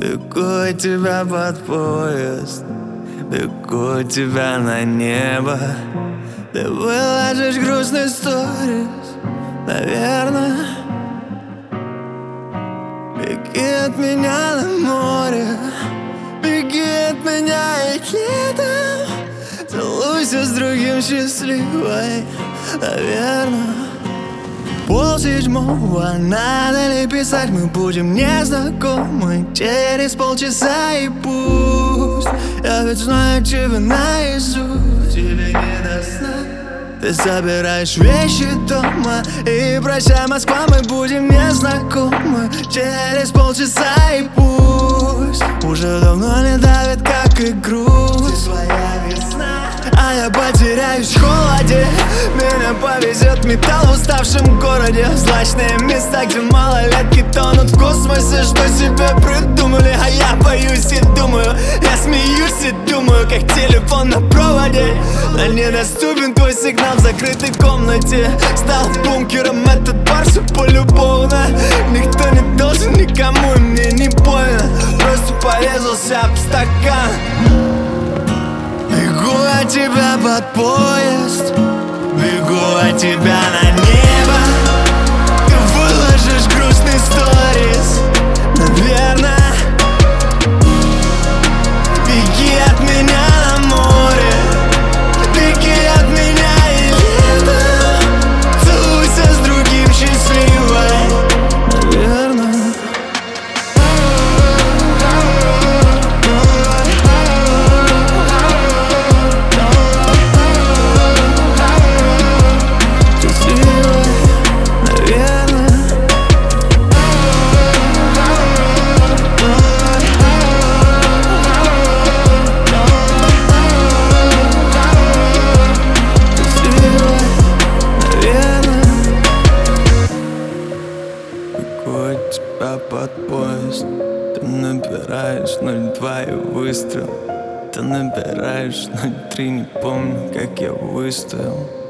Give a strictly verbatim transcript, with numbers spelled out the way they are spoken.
Бегу от тебя под поезд, бегу от тебя на небо. Ты выложишь грустный сторис, наверное. Беги от меня на море, беги от меня и летом. Целуйся с другим счастливой, наверное. Пол седьмого, надо ли писать, мы будем незнакомы через полчаса и пусть. Я ведь знаю тебя наизусть, тебе не до сна. Ты собираешь вещи дома и прощай, Москва, мы будем незнакомы через полчаса и пусть. Уже давно не давит, как и грусть. Ты своя весна, а я потеряюсь в холоде. Меня повезет металл в уставшем городе, в злачные места, где малолетки тонут в космосе. Что себе придумали, а я боюсь и думаю. Я смеюсь и думаю, как телефон на проводе. Но недоступен твой сигнал в закрытой комнате. Стал бункером этот бар, все полюбовно. Никто не должен никому, и мне не больно. Просто порезался об стакан. Бегу от тебя под поезд, бегу от тебя на небо. Ты выложишь грустный сторис, наверное. Беги от меня на море, беги от меня и летом. Целуйся с другим счастливой, наверное. Тебя под поезд. Ты набираешь ноль два и выстрел. Ты набираешь ноль три, не помню, как я выстоял.